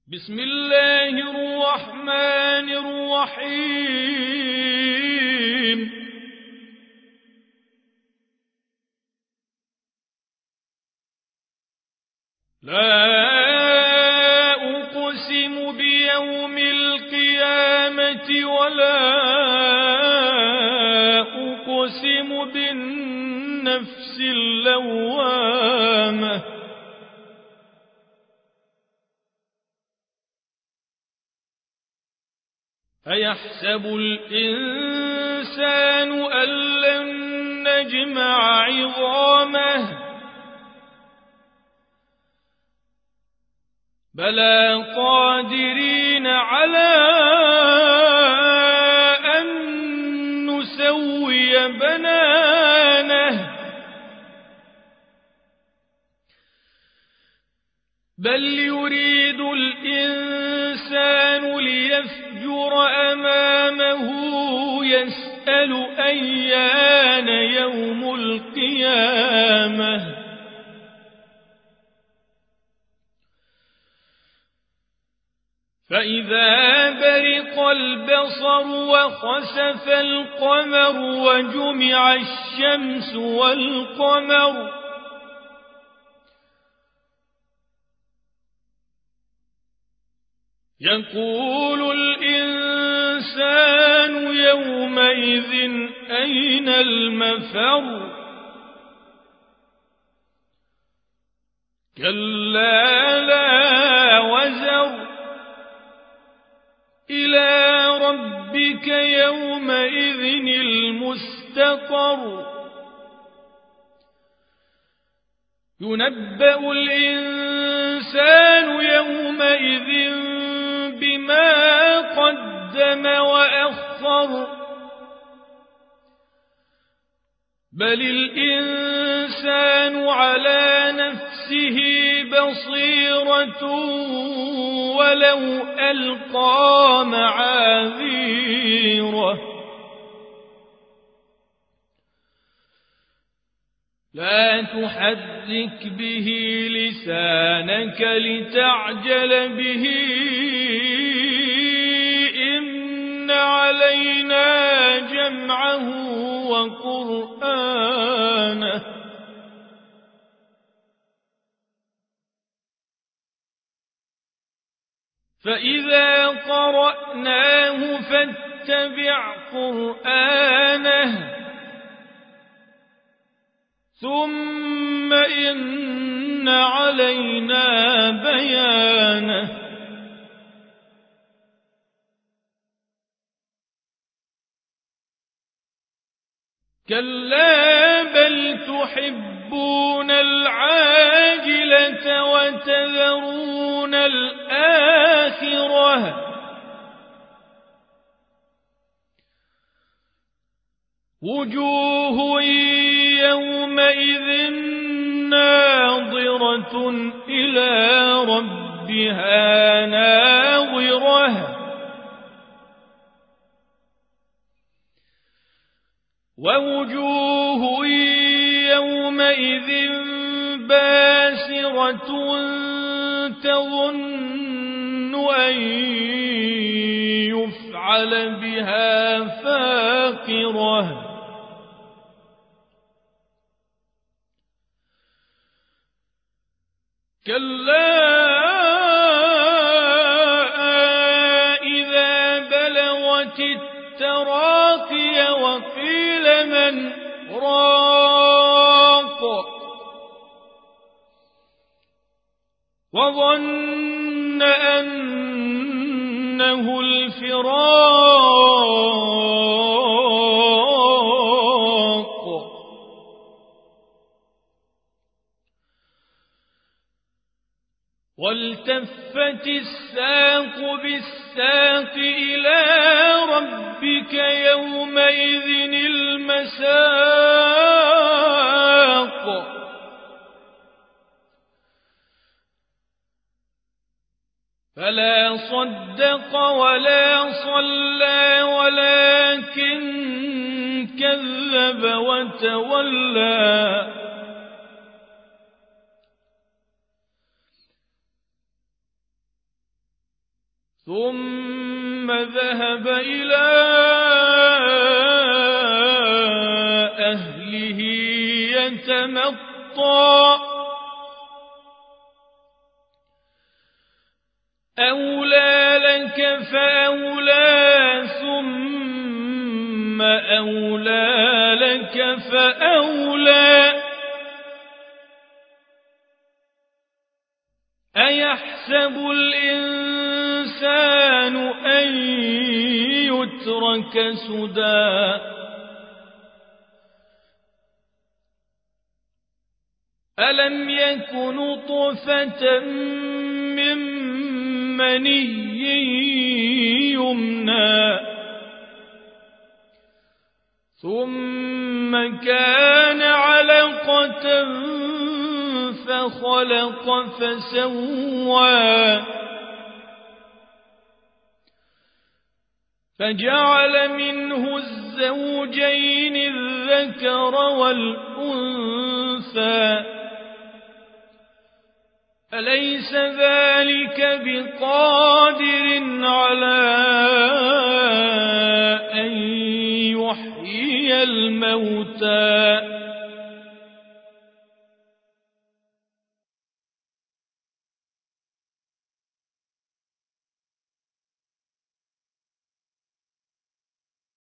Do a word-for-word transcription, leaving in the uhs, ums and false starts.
بسم الله الرحمن الرحيم لا أقسم بيوم القيامة ولا أقسم بالنفس اللوامة أيحسب الإنسان أن لن نجمع عظامه بلى قادرين على أن نسوي بنانه بل يريد الإنسان ليفجر أمامه يسأل أيان يوم القيامة فإذا برق البصر وخسف القمر وجمع الشمس والقمر يقول الإنسان يومئذ أين المفر كلا لا وزر إلى ربك يومئذ المستقر ينبأ الإنسان يومئذ بما قدم وأخر بل الإنسان على نفسه بصيرة ولو ألقى معاذيره لا تحرك به لسانك لتعجل به إن علينا جمعه وقرآنه فإذا قرأناه فاتبع قرآنه ثم إن علينا بيانه كلا بل تحبون العاجلة وتذرون الآخرة وجوه يومئذ ناظرة إلى ربها ناظرة ووجوه يومئذ باسرة تظن أن يفعل بها فاقرة كلا إذا بلغت التراقي وقيل من راق وظن أنه الفراق والتفت الساق بالساق إلى ربك يومئذ المساق فلا صدق ولا صلى ولكن كذب وتولى ثم ذهب إلى أهله يتمطى أولى لك فأولى ثم أولى لك فأولى أيحسب الإنسان أن يترك سدى ألم يك نطفة من مني يمنى ثم كان علقة فخلق فسوى فجعل منه الزوجين الذكر والأنثى أليس ذلك بقادر